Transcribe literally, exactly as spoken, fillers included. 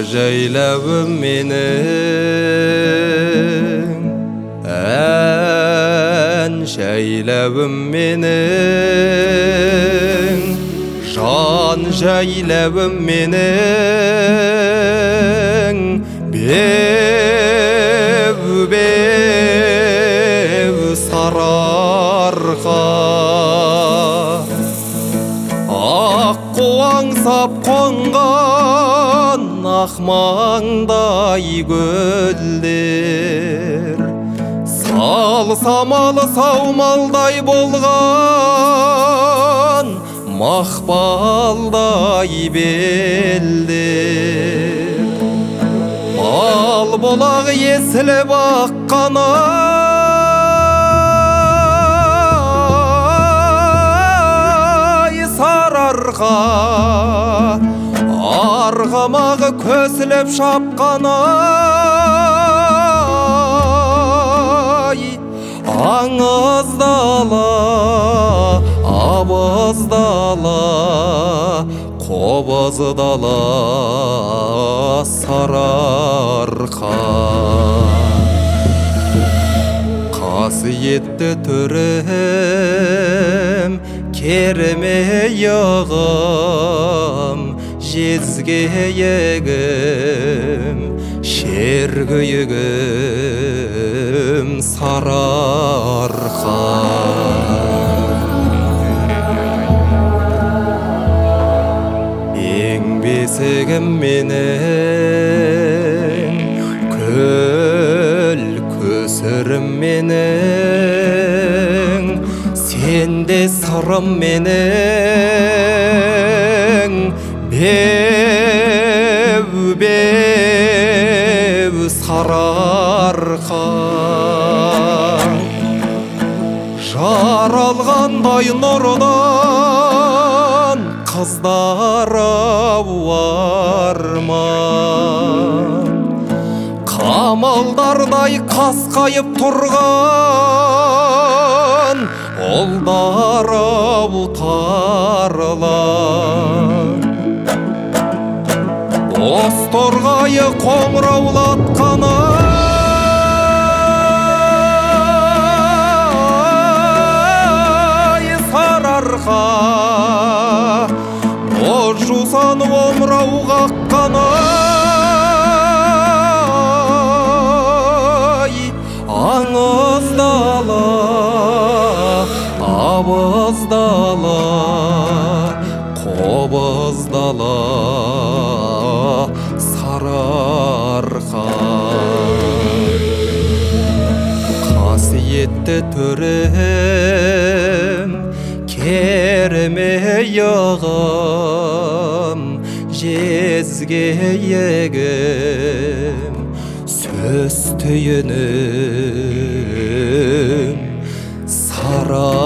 жайлауым менің, ән жайлауым менің, жан жайлауым менің, беу беу сарыарқа. Аққуаңсап қонған ақмаңдай гүлдер, сал самалы саумалдай болған мақпалдай белдер. Мал бұлақ есіліп аққан сарыарқа, арғымағы көсіліп шапқан аңыз дала, абыз дала, қобыз дала сарыарқа. Қасиетті төрем кермейығым, жезгейігім, шергүйігім сарыарқа. Ең бесігім менің, көл көсірім менің, сенде сырым менің, беу беу сарыарқа. Жаралғандай нұрдан қыздар арман, қамалдардай қасқайып тұрған ұлдар тарлан. Дос торғайы қоңыраулатқан сарыарқа, боз жусан омырау қаққан аңыз дала, абыз дала, қобыз дала сарыарқа. Қасиетті төрем кермейығым, жезгейігім, сөз түйінім сарыарқа.